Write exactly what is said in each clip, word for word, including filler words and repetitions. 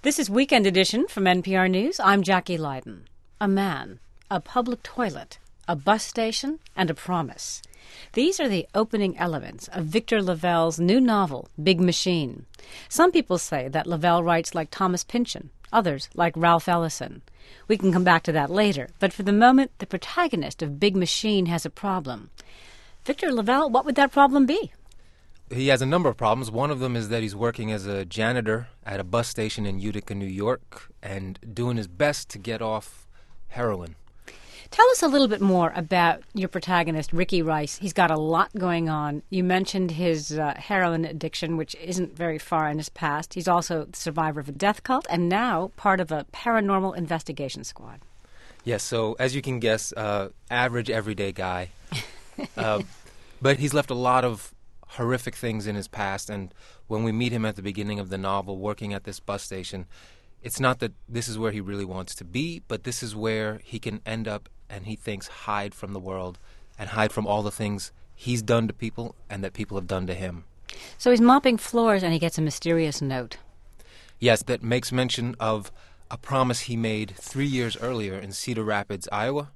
This is Weekend Edition from N P R News. I'm Jackie Leiden. A man, a public toilet, a bus station, and a promise. These are the opening elements of Victor LaValle's new novel, Big Machine. Some people say that LaValle writes like Thomas Pynchon, others like Ralph Ellison. We can come back to that later, but for the moment, the protagonist of Big Machine has a problem. Victor LaValle, what would that problem be? He has a number of problems. One of them is that he's working as a janitor at a bus station in Utica, New York, and doing his best to get off heroin. Tell us a little bit more about your protagonist, Ricky Rice. He's got a lot going on. You mentioned his uh, heroin addiction, which isn't very far in his past. He's also the survivor of a death cult and now part of a paranormal investigation squad. Yes, so as you can guess, uh, average, everyday guy. uh, but he's left a lot of horrific things in his past, and when we meet him at the beginning of the novel working at this bus station, it's not that this is where he really wants to be, but this is where he can end up and he thinks hide from the world and hide from all the things he's done to people and that people have done to him. So he's mopping floors and he gets a mysterious note. Yes, that makes mention of a promise he made three years earlier in Cedar Rapids, Iowa,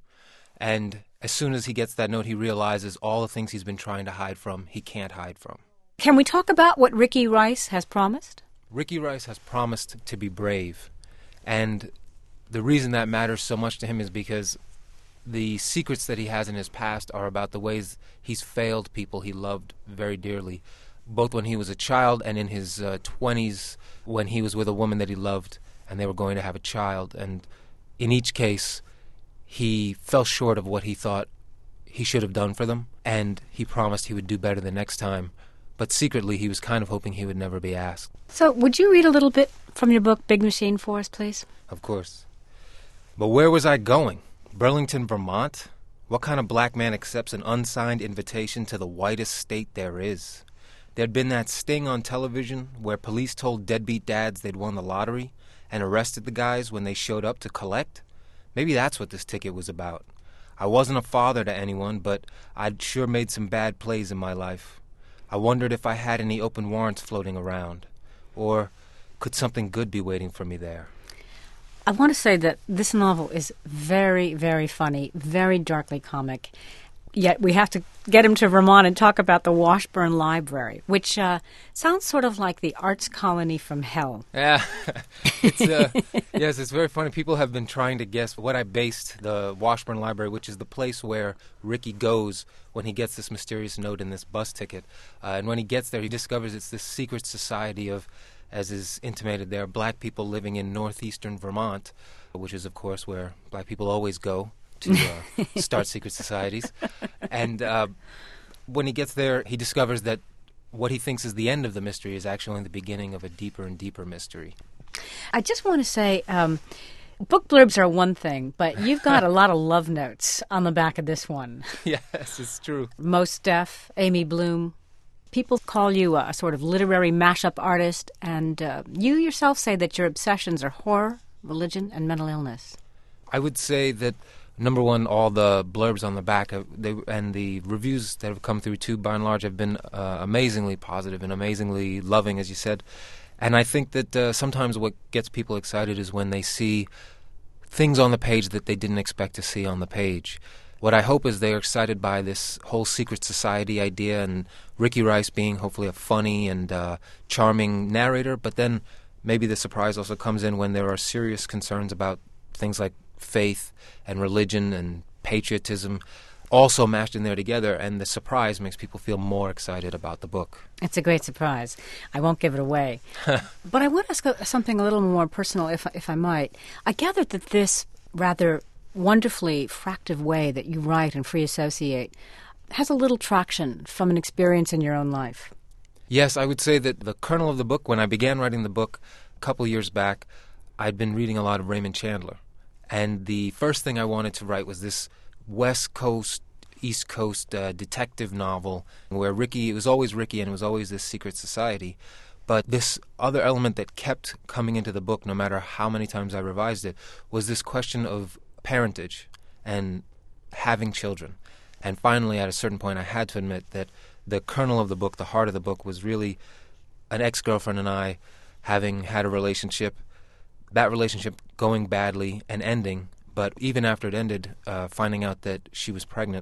and as soon as he gets that note, he realizes all the things he's been trying to hide from, he can't hide from. Can we talk about what Ricky Rice has promised? Ricky Rice has promised to be brave. And the reason that matters so much to him is because the secrets that he has in his past are about the ways he's failed people he loved very dearly, both when he was a child and in his uh, twenties when he was with a woman that he loved and they were going to have a child. And in each case, he fell short of what he thought he should have done for them, and he promised he would do better the next time. But secretly, he was kind of hoping he would never be asked. So would you read a little bit from your book, Big Machine, for us, please? Of course. But where was I going? Burlington, Vermont? What kind of black man accepts an unsigned invitation to the whitest state there is? There'd been that sting on television where police told deadbeat dads they'd won the lottery and arrested the guys when they showed up to collect. Maybe that's what this ticket was about. I wasn't a father to anyone, but I'd sure made some bad plays in my life. I wondered if I had any open warrants floating around, or could something good be waiting for me there? I want to say that this novel is very, very funny, very darkly comic. Yet we have to get him to Vermont and talk about the Washburn Library, which uh, sounds sort of like the arts colony from hell. Yeah, it's, uh, yes, it's very funny. People have been trying to guess what I based the Washburn Library, which is the place where Ricky goes when he gets this mysterious note in this bus ticket. Uh, and when he gets there, he discovers it's this secret society of, as is intimated there, black people living in northeastern Vermont, which is, of course, where black people always go to uh, start secret societies. And uh, when he gets there, he discovers that what he thinks is the end of the mystery is actually the beginning of a deeper and deeper mystery. I just want to say, um, book blurbs are one thing, but you've got a lot of love notes on the back of this one. Yes, it's true. Mos Def, Amy Bloom. People call you a, a sort of literary mashup artist, and uh, you yourself say that your obsessions are horror, religion, and mental illness. I would say that number one, all the blurbs on the back uh, they, and the reviews that have come through, too, by and large, have been uh, amazingly positive and amazingly loving, as you said. And I think that uh, sometimes what gets people excited is when they see things on the page that they didn't expect to see on the page. What I hope is they're excited by this whole secret society idea and Ricky Rice being hopefully a funny and uh, charming narrator, but then maybe the surprise also comes in when there are serious concerns about things like faith and religion and patriotism also mashed in there together, and the surprise makes people feel more excited about the book. It's a great surprise. I won't give it away. But I would ask something a little more personal, if, if I might. I gathered that this rather wonderfully fractive way that you write and free associate has a little traction from an experience in your own life. Yes, I would say that the kernel of the book, when I began writing the book a couple years back, I'd been reading a lot of Raymond Chandler. And the first thing I wanted to write was this West Coast, East Coast uh, detective novel where Ricky, it was always Ricky and it was always this secret society. But this other element that kept coming into the book, no matter how many times I revised it, was this question of parentage and having children. And finally, at a certain point, I had to admit that the kernel of the book, the heart of the book, was really an ex-girlfriend and I having had a relationship, that relationship going badly and ending, but even after it ended, uh, finding out that she was pregnant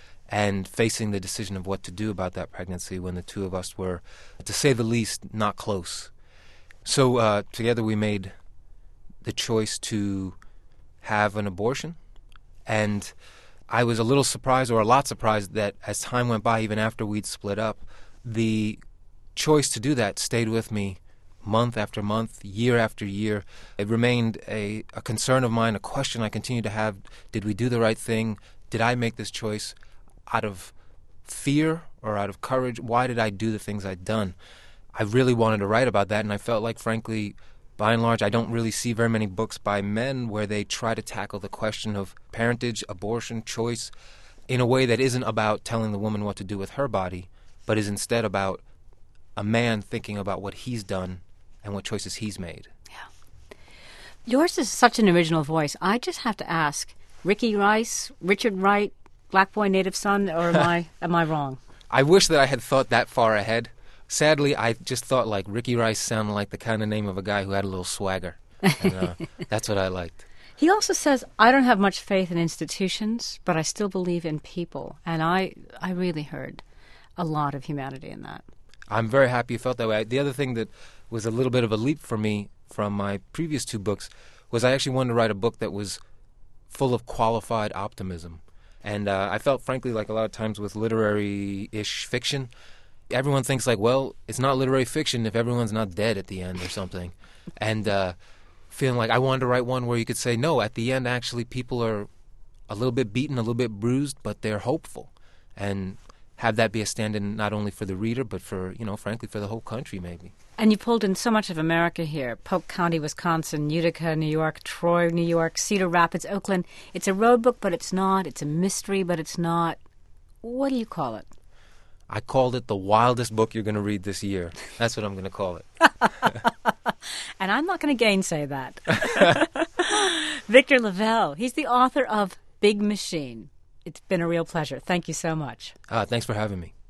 and facing the decision of what to do about that pregnancy when the two of us were, to say the least, not close. So uh, together we made the choice to have an abortion, and I was a little surprised, or a lot surprised, that as time went by, even after we'd split up, the choice to do that stayed with me month after month, year after year. It remained a, a concern of mine, a question I continue to have. Did we do the right thing? Did I make this choice out of fear or out of courage? Why did I do the things I'd done? I really wanted to write about that, and I felt like, frankly, by and large, I don't really see very many books by men where they try to tackle the question of parentage, abortion, choice, in a way that isn't about telling the woman what to do with her body, but is instead about a man thinking about what he's done and what choices he's made. Yeah. Yours is such an original voice. I just have to ask, Ricky Rice, Richard Wright, Black Boy Native Son, or am I am I wrong? I wish that I had thought that far ahead. Sadly, I just thought like Ricky Rice sounded like the kind of name of a guy who had a little swagger. And, uh, that's what I liked. He also says, I don't have much faith in institutions, but I still believe in people. And I, I really heard a lot of humanity in that. I'm very happy you felt that way. The other thing that was a little bit of a leap for me from my previous two books was I actually wanted to write a book that was full of qualified optimism. And uh, I felt, frankly, like a lot of times with literary-ish fiction, everyone thinks like, well, it's not literary fiction if everyone's not dead at the end or something. And uh, feeling like I wanted to write one where you could say, no, at the end, actually, people are a little bit beaten, a little bit bruised, but they're hopeful. And have that be a stand-in not only for the reader, but for, you know, frankly, for the whole country, maybe. And you pulled in so much of America here. Polk County, Wisconsin, Utica, New York, Troy, New York, Cedar Rapids, Oakland. It's a road book, but it's not. It's a mystery, but it's not. What do you call it? I called it the wildest book you're going to read this year. That's what I'm going to call it. And I'm not going to gainsay that. Victor LaValle, he's the author of Big Machine. It's been a real pleasure. Thank you so much. Uh, thanks for having me.